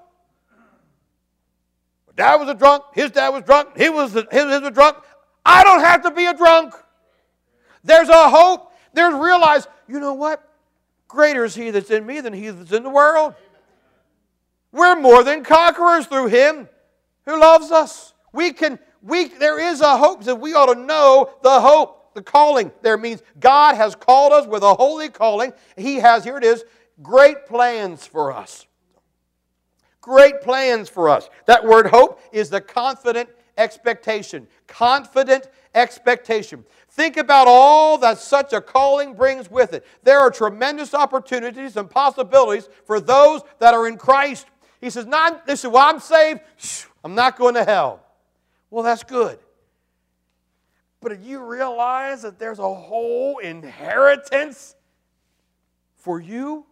My dad was a drunk. His dad was drunk. He was, his, his was drunk. I don't have to be a drunk. There's a hope. There's realize, you know what? Greater is He that's in me than he that's in the world. We're more than conquerors through Him who loves us. We can, we, there is a hope that we ought to know the hope, the calling. There means God has called us with a holy calling. He has, here it is, great plans for us. Great plans for us. That word hope is the confident expectation. Confident expectation. Think about all that such a calling brings with it. There are tremendous opportunities and possibilities for those that are in Christ. He says, not, listen, well, I'm saved, I'm not going to hell. Well, that's good. But do you realize that there's a whole inheritance for you?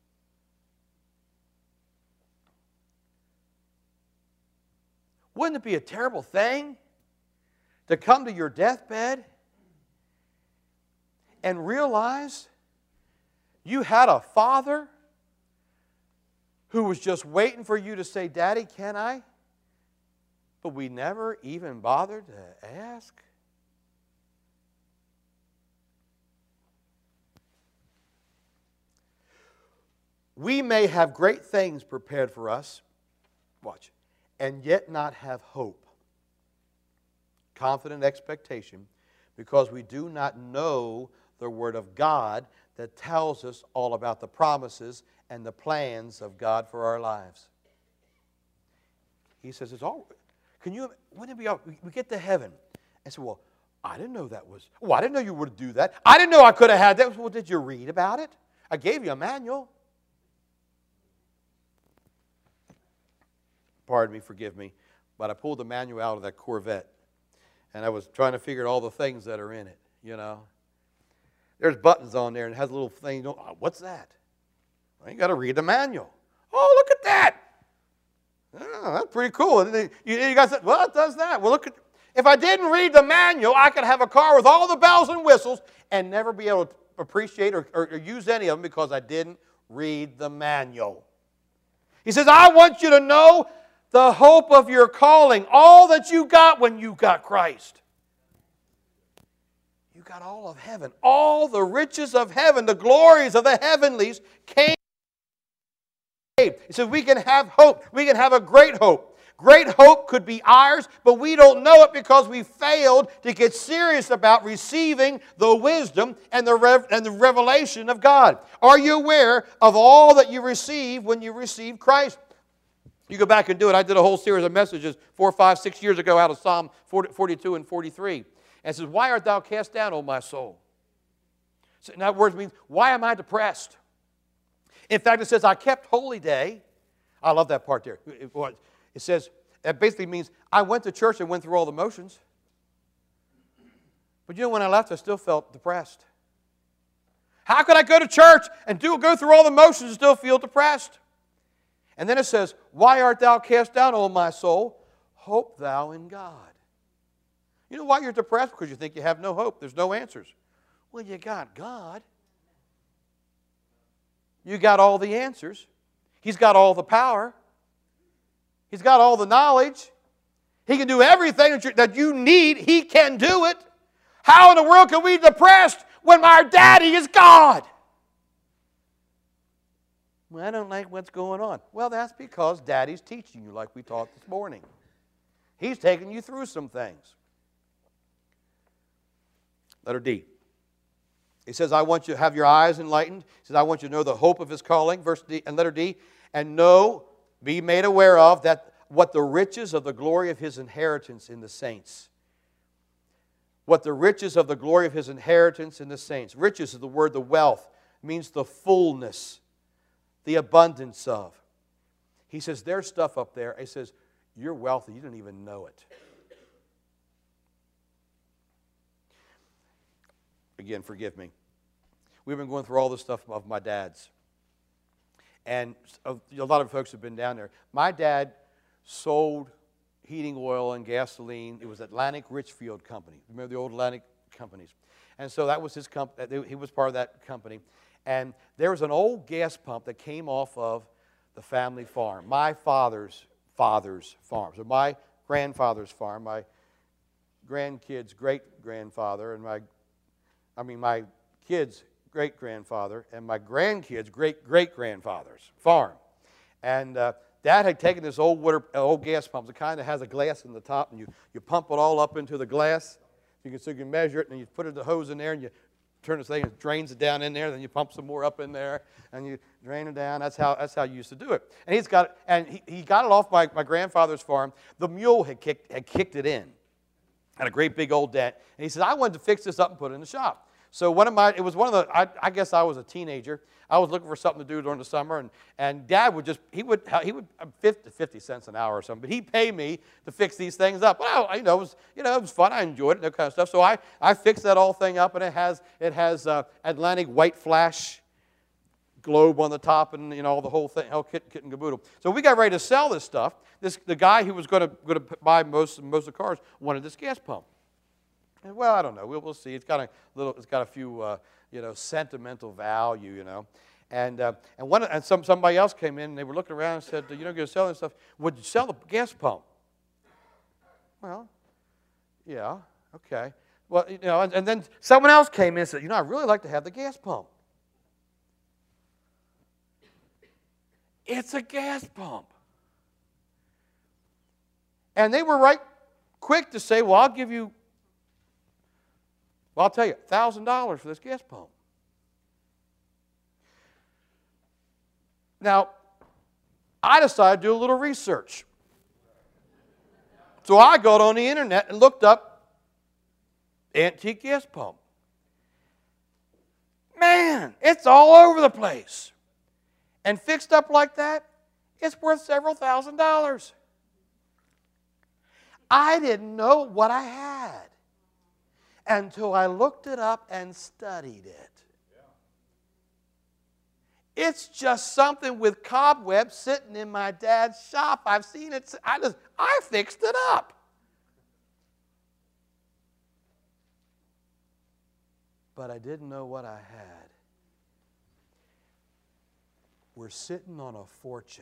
Wouldn't it be a terrible thing to come to your deathbed and realize you had a father who was just waiting for you to say, Daddy, can I? But we never even bothered to ask. We may have great things prepared for us, watch, and yet not have hope, confident expectation, because we do not know the Word of God that tells us all about the promises and the plans of God for our lives. He says, it's all, can you, wouldn't it be all, we get to heaven and say, well, I didn't know that was, well, I didn't know you would do that. I didn't know I could have had that. Well, did you read about it? I gave you a manual. Pardon me, forgive me, but I pulled the manual out of that Corvette, and I was trying to figure out all the things that are in it, you know. There's buttons on there, and it has a little thing. Oh, what's that? Well, you got to read the manual. Oh, look at that. Oh, that's pretty cool. And you, you guys said, well, it does that. Well, look at, if I didn't read the manual, I could have a car with all the bells and whistles and never be able to appreciate or, or, or use any of them because I didn't read the manual. He says, I want you to know the hope of your calling, all that you got when you got Christ. You got all of heaven. All the riches of heaven, the glories of the heavenlies came. He said we can have hope. We can have a great hope. Great hope could be ours, but we don't know it because we failed to get serious about receiving the wisdom and the, rev- and the revelation of God. Are you aware of all that you receive when you receive Christ? You go back and do it. I did a whole series of messages four, five, six years ago out of Psalm forty-two and forty-three. And it says, why art thou cast down, O my soul? So in other words, it means, why am I depressed? In fact, it says, I kept holy day. I love that part there. It, it says, it basically means I went to church and went through all the motions. But you know, when I left, I still felt depressed. How could I go to church and do go through all the motions and still feel depressed? And then it says, why art thou cast down, O my soul? Hope thou in God. You know why you're depressed? Because you think you have no hope. There's no answers. Well, you got God. You got all the answers. He's got all the power. He's got all the knowledge. He can do everything that, that you need. He can do it. How in the world can we be depressed when our daddy is God? Well, I don't like what's going on. Well, that's because daddy's teaching you like we taught this morning. He's taking you through some things. Letter D. He says, I want you to have your eyes enlightened. He says, I want you to know the hope of His calling. Verse D, and letter D, and know, be made aware of, that what the riches of the glory of His inheritance in the saints. What the riches of the glory of His inheritance in the saints. Riches is the word, the wealth. It means the fullness, the abundance of. He says, there's stuff up there. He says, you're wealthy. You don't even know it. Again, forgive me. We've been going through all this stuff of my dad's. And a lot of folks have been down there. My dad sold heating oil and gasoline. It was Atlantic Richfield Company. Remember the old Atlantic companies? And so that was his company. He was part of that company. And there was an old gas pump that came off of the family farm. My father's father's farm. So my grandfather's farm, my grandkids' great-grandfather, and my I mean, my kids' great-grandfather and my grandkids' great-great-grandfather's farm. And uh, Dad had taken this old water, old gas pump. It kind of has a glass in the top, and you, you pump it all up into the glass. You can, so you can measure it, and you put it, the hose in there, and you turn the thing, and it drains it down in there. Then you pump some more up in there, and you drain it down. That's how that's how you used to do it. And he's got and he, he got it off my, my grandfather's farm. The mule had kicked had kicked it in, had a great big old dent. And he said, I wanted to fix this up and put it in the shop. So one of my, it was one of the, I, I guess I was a teenager. I was looking for something to do during the summer, and, and Dad would just, he would, he would, fifty, fifty cents an hour or something, but he'd pay me to fix these things up. Well, you know, it was, you know, it was fun. I enjoyed it, that kind of stuff. So I, I fixed that whole thing up, and it has, it has uh, Atlantic white flash globe on the top, and, you know, the whole thing, whole kit, kit and caboodle. So we got ready to sell this stuff. This, the guy who was going to, going to buy most, most of the cars wanted this gas pump. And, well, I don't know. We'll, we'll see. It's got a little, it's got a few, uh, you know, sentimental value, you know. And uh, and one and some somebody else came in and they were looking around and said, you know, you're going to sell this stuff. Would you sell the gas pump? Well, yeah, okay. Well, you know, and, and then someone else came in and said, you know, I'd really like to have the gas pump. It's a gas pump. And they were right quick to say, well, I'll give you, well, I'll tell you, one thousand dollars for this gas pump. Now, I decided to do a little research. So I got on the internet and looked up antique gas pump. Man, it's all over the place. And fixed up like that, it's worth several thousand dollars. I didn't know what I had until I looked it up and studied it. It's just something with cobwebs sitting in my dad's shop. I've seen it. I just, I fixed it up. But I didn't know what I had. We're sitting on a fortune,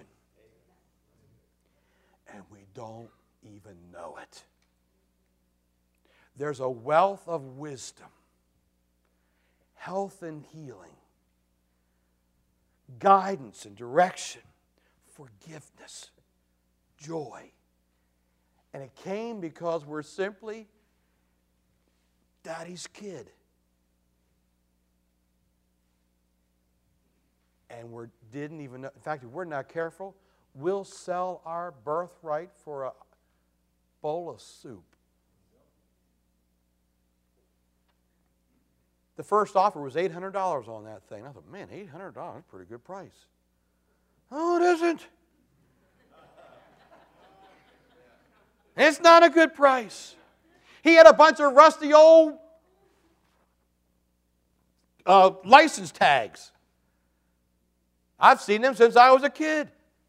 and we don't even know it. There's a wealth of wisdom, health and healing, guidance and direction, forgiveness, joy. And it came because we're simply Daddy's kid. And we didn't even know. In fact, if we're not careful, we'll sell our birthright for a bowl of soup. The first offer was eight hundred dollars on that thing. I thought, man, eight hundred dollars is a pretty good price. Oh, it isn't. It's not a good price. He had a bunch of rusty old uh, license tags. I've seen them since I was a kid.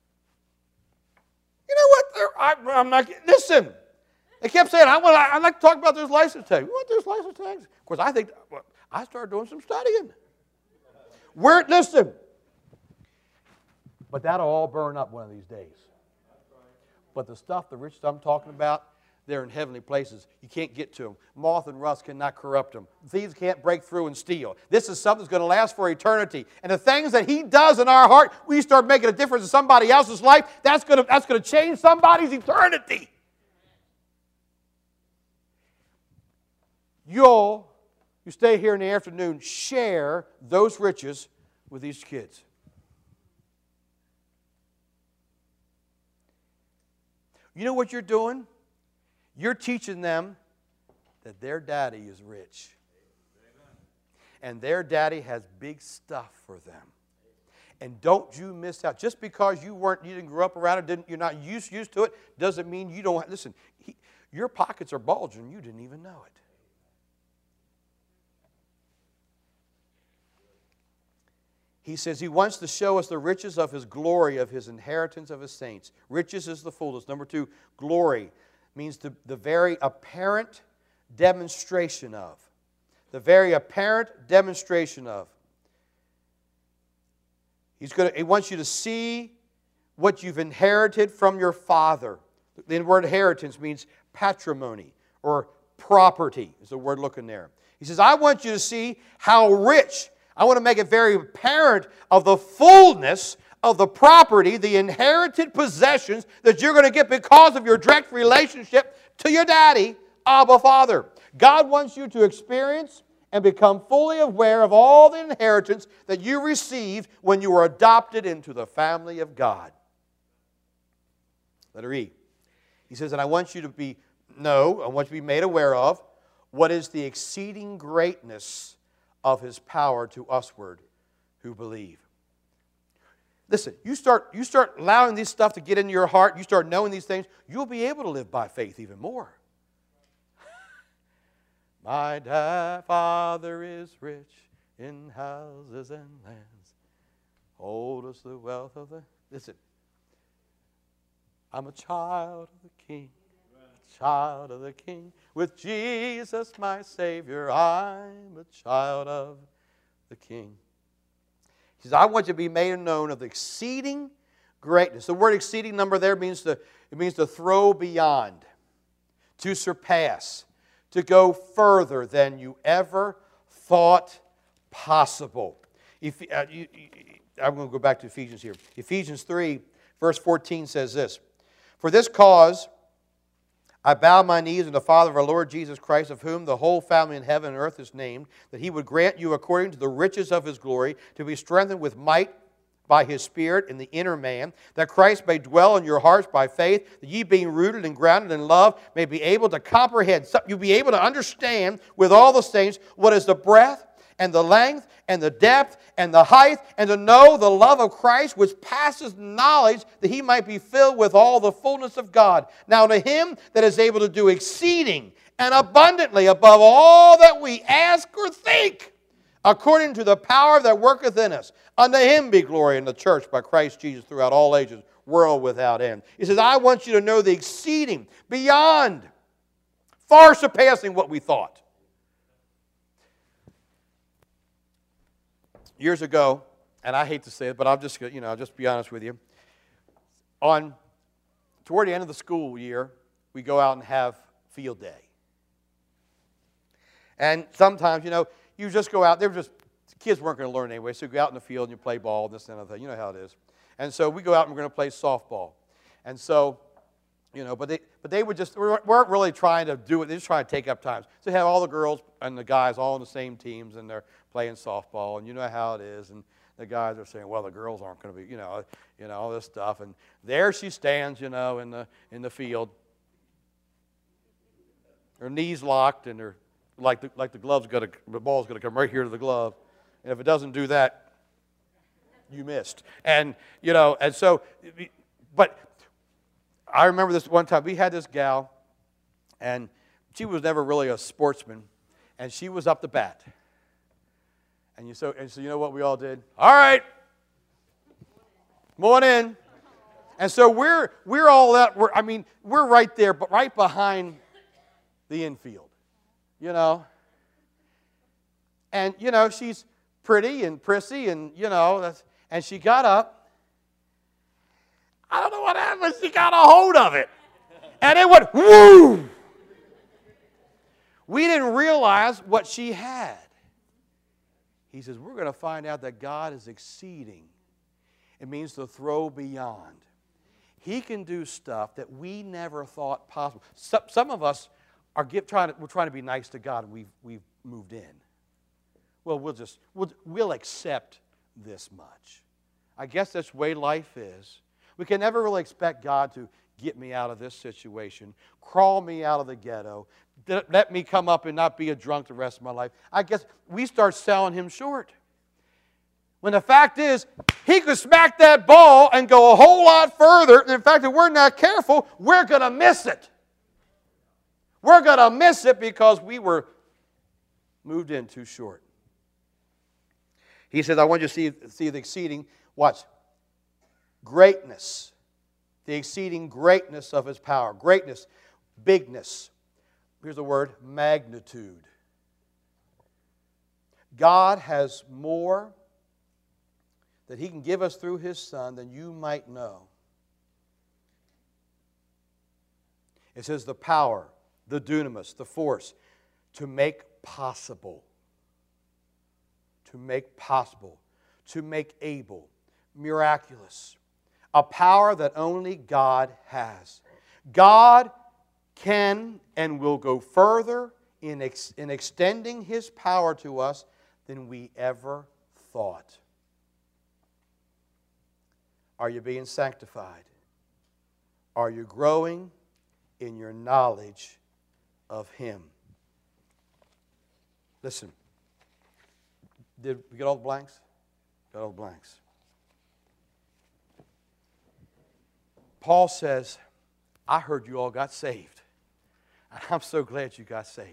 You know what? They're, I, I'm not. Listen. They kept saying, "I want. I'd like to talk about those license tags." You want those license tags? Of course, I think well, I started doing some studying. Where? Listen. But that'll all burn up one of these days. But the stuff, the rich stuff I'm talking about, they're in heavenly places. You can't get to them. Moth and rust cannot corrupt them. Thieves can't break through and steal. This is something that's going to last for eternity. And the things that He does in our heart, we start making a difference in somebody else's life, that's going to, that's going to change somebody's eternity. You'll, you stay here in the afternoon, share those riches with these kids. You know what you're doing? You're teaching them that their daddy is rich. And their daddy has big stuff for them. And don't you miss out. Just because you weren't, you didn't grow up around it, didn't, you're not used, used to it, doesn't mean you don't. Listen, he, your pockets are bulging and you didn't even know it. He says He wants to show us the riches of His glory, of His inheritance of His saints. Riches is the fullness. Number two, glory means the, the very apparent demonstration of. The very apparent demonstration of. He's going to, He wants you to see what you've inherited from your father. The word inheritance means patrimony or property is the word looking there. He says, I want you to see how rich. I want to make it very apparent of the fullness of the property, the inherited possessions that you're going to get because of your direct relationship to your daddy, Abba Father. God wants you to experience and become fully aware of all the inheritance that you received when you were adopted into the family of God. Letter E. He says, and I want you to be, no, I want you to be made aware of what is the exceeding greatness of His power to usward who believe. Listen, you start, you start allowing this stuff to get into your heart, you start knowing these things, you'll be able to live by faith even more. My dad, Father is rich in houses and lands. Hold us the wealth of the... Listen, I'm a child of the King. Child of the King. With Jesus my Savior, I'm a child of the King. He says, I want you to be made known of the exceeding greatness. The word exceeding number there means to, it means to throw beyond, to surpass, to go further than you ever thought possible. If, uh, you, you, I'm going to go back to Ephesians here. Ephesians three, verse fourteen says this, for this cause I bow my knees to the Father of our Lord Jesus Christ, of whom the whole family in heaven and earth is named, that He would grant you according to the riches of His glory to be strengthened with might by His Spirit in the inner man, that Christ may dwell in your hearts by faith, that ye being rooted and grounded in love may be able to comprehend, you'll be able to understand with all the saints what is the breadth and the length and the depth and the height, and to know the love of Christ which passes knowledge, that he might be filled with all the fullness of God. Now to Him that is able to do exceeding and abundantly above all that we ask or think, according to the power that worketh in us, unto Him be glory in the church by Christ Jesus throughout all ages, world without end. He says, I want you to know the exceeding, beyond, far surpassing what we thought. Years ago, and I hate to say it, but I'll just, you know, I'll just be honest with you. On, toward the end of the school year, we go out and have field day. And sometimes, you know, you just go out, they were just, kids weren't going to learn anyway, so you go out in the field and you play ball and this and that, you know how it is. And so we go out and we're going to play softball. And so, you know, but they, but they would just, weren't really trying to do it, they were just trying to take up times. So they have all the girls and the guys all on the same teams, and they're playing softball, and you know how it is, and the guys are saying, well, the girls aren't going to be, you know, you know, all this stuff, and there she stands, you know, in the in the field, her knees locked, and her like the like the glove's got to, the ball's going to come right here to the glove, and if it doesn't do that, you missed. And, you know, and so, but I remember this one time. We had this gal, and she was never really a sportsman, and she was up to bat. And you so, and so you know what we all did? All right, come on in. And so we're we're all that. We're, I mean, we're right there, but right behind the infield, you know. And you know, she's pretty and prissy, and you know, that's, and she got up. I don't know what happened. She got a hold of it, and it went woo. We didn't realize what she had. He says, we're going to find out that God is exceeding. It means to throw beyond. He can do stuff that we never thought possible. Some, some of us are give, trying to, we're trying to be nice to God, and we've, we've moved in. Well, we'll just, we'll, we'll accept this much. I guess that's the way life is. We can never really expect God to get me out of this situation, crawl me out of the ghetto, let me come up and not be a drunk the rest of my life. I guess we start selling Him short. When the fact is, He could smack that ball and go a whole lot further. And in fact, if we're not careful, we're going to miss it. We're going to miss it because we were moved in too short. He says, I want you to see, see the exceeding, watch, greatness. The exceeding greatness of His power. Greatness, bigness. Here's the word, magnitude. God has more that He can give us through His Son than you might know. It says the power, the dunamis, the force, to make possible. To make possible. To make able. Miraculous. A power that only God has. God can and will go further in, ex- in extending His power to us than we ever thought. Are you being sanctified? Are you growing in your knowledge of Him? Listen, did we get all the blanks? Got all the blanks. Paul says, I heard you all got saved. I'm so glad you got saved.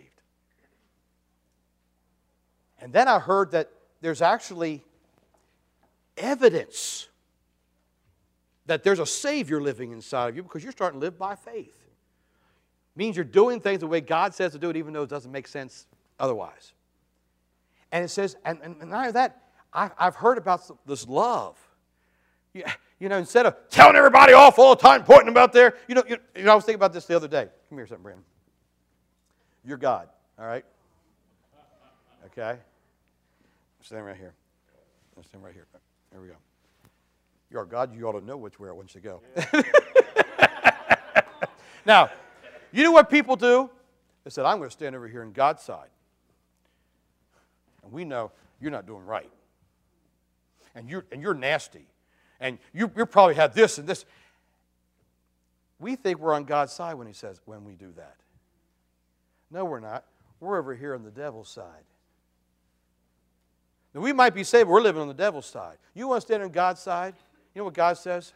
And then I heard that there's actually evidence that there's a Savior living inside of you because you're starting to live by faith. It means you're doing things the way God says to do it, even though it doesn't make sense otherwise. And it says, and, and not only that, I, I've heard about this love. You, you know, instead of telling everybody off all the time, pointing them out there, you know, you, you know, I was thinking about this the other day. Come here, something, Brandon. You're God, all right? Okay? I'm standing right here. I'm standing right here. There we go. You're God, you ought to know which way I want you to go. Now, you know what people do? They said, I'm going to stand over here on God's side. And we know you're not doing right. And you're, and you're nasty. And you, you probably had this and this. We think we're on God's side when He says, when we do that. No, we're not. We're over here on the devil's side. Now, we might be saved, but we're living on the devil's side. You want to stand on God's side? You know what God says?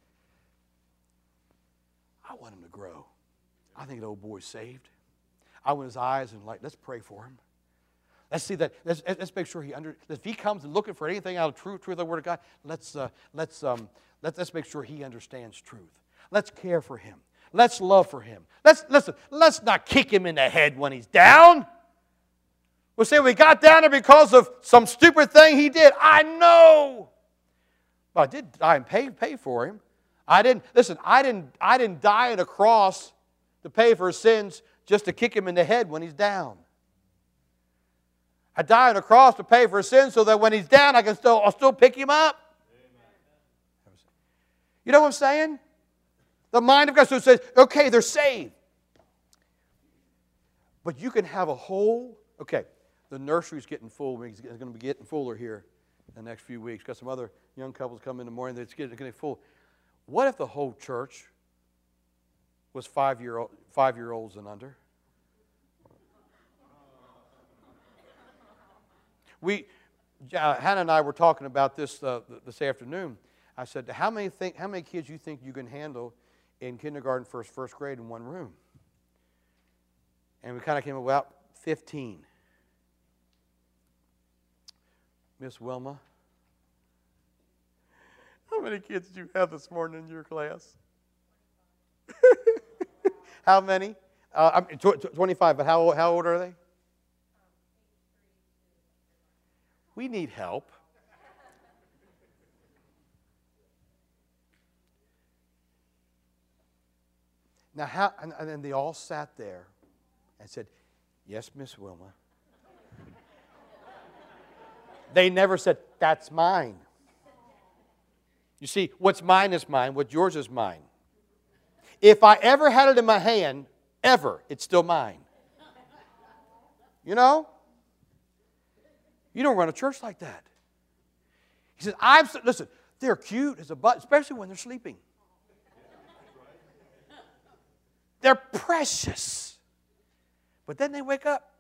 I want him to grow. I think the old boy's saved. I want his eyes and light. Let's pray for him. Let's see that. Let's, let's make sure he under. If he comes and looking for anything out of truth, truth of the Word of God, let's uh, let's um, let's let's make sure he understands truth. Let's care for him. Let's love for him. Let's listen. Let's not kick him in the head when he's down. We'll say we got down there because of some stupid thing he did. I know, but I did die and pay pay for him. I didn't listen. I didn't. I didn't die on a cross to pay for his sins just to kick him in the head when he's down. I died on a cross to pay for his sins so that when he's down, I can still, I'll still pick him up. Amen. You know what I'm saying? The mind of God. So it says, okay, they're saved. But you can have a whole, okay, the nursery's getting full. It's going to be getting fuller here in the next few weeks. Got some other young couples coming in the morning. It's getting, getting full. What if the whole church was five-year-old, five-year-olds and under? We, uh, Hannah and I were talking about this uh, this afternoon. I said, how many think, how many kids you think you can handle in kindergarten, first, first grade in one room? And we kind of came up with about fifteen. Miss Wilma, how many kids did you have this morning in your class? How many? Uh, twenty-five, but how, how old are they? We need help. Now, how, and, and then they all sat there and said, yes, Miss Wilma. They never said, that's mine. You see, what's mine is mine, what's yours is mine. If I ever had it in my hand, ever, it's still mine. You know? You don't run a church like that. He says, I've, listen, they're cute as a butt, especially when they're sleeping. They're precious. But then they wake up.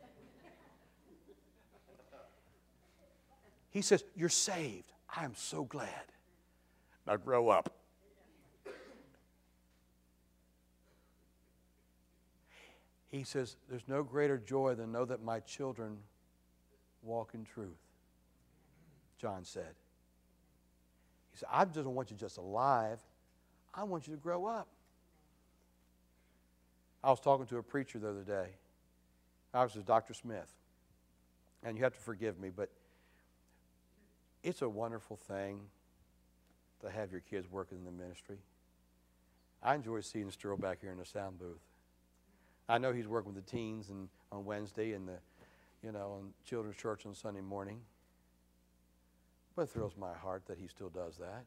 He says, you're saved. I am so glad. Now grow up. He says, there's no greater joy than know that my children walk in truth. John said. He said, I just don't want you just alive. I want you to grow up. I was talking to a preacher the other day. I was with Doctor Smith. And you have to forgive me, but it's a wonderful thing to have your kids working in the ministry. I enjoy seeing Sterl back here in the sound booth. I know he's working with the teens and on Wednesday and the, you know, on children's church on Sunday morning. But it thrills my heart that he still does that.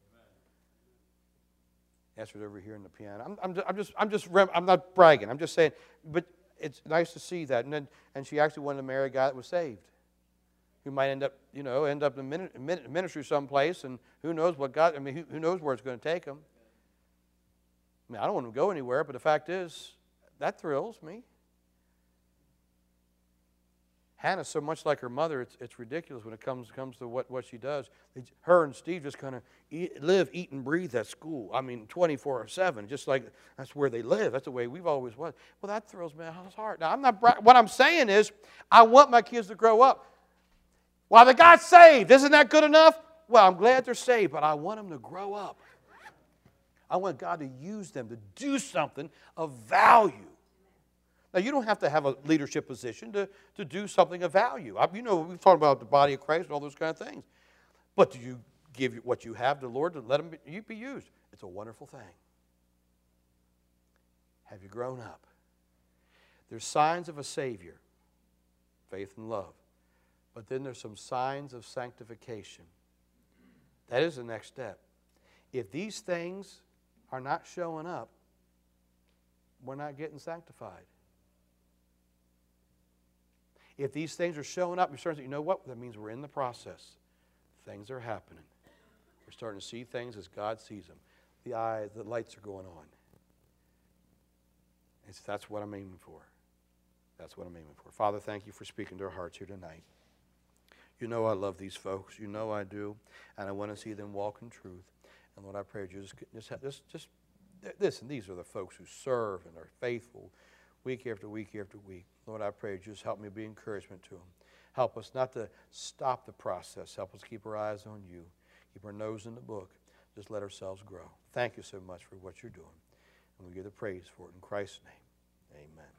Esther's over here in the piano. I'm, I'm, I'm just, I'm just, I'm not bragging. I'm just saying, but it's nice to see that. And then, and she actually wanted to marry a guy that was saved, who might end up, you know, end up in ministry someplace, and who knows what God. I mean, who, who knows where it's going to take him? I mean, I don't want him to go anywhere, but the fact is, that thrills me. Hannah's so much like her mother, it's, it's ridiculous when it comes, comes to what, what she does. Her and Steve just kind of eat, live, eat, and breathe at school. I mean, twenty-four seven, just like that's where they live. That's the way we've always was. Well, that thrills my heart. Now, I'm not. Bra- what I'm saying is, I want my kids to grow up. Well, they got saved. Isn't that good enough? Well, I'm glad they're saved, but I want them to grow up. I want God to use them to do something of value. Now, you don't have to have a leadership position to, to do something of value. I, you know, we've talked about the body of Christ and all those kind of things. But do you give what you have to the Lord to let Him be, be used? It's a wonderful thing. Have you grown up? There's signs of a Savior, faith and love. But then there's some signs of sanctification. That is the next step. If these things are not showing up, we're not getting sanctified. If these things are showing up, you're starting to say, you know what? That means we're in the process. Things are happening. We're starting to see things as God sees them. The eye, the lights are going on. It's, that's what I'm aiming for. That's what I'm aiming for. Father, thank you for speaking to our hearts here tonight. You know I love these folks. You know I do. And I want to see them walk in truth. And Lord, I pray you just, just, just, just listen, these are the folks who serve and are faithful week after week after week. Lord, I pray you just help me be encouragement to them. Help us not to stop the process. Help us keep our eyes on you. Keep our nose in the book. Just let ourselves grow. Thank you so much for what you're doing. And we give the praise for it in Christ's name. Amen.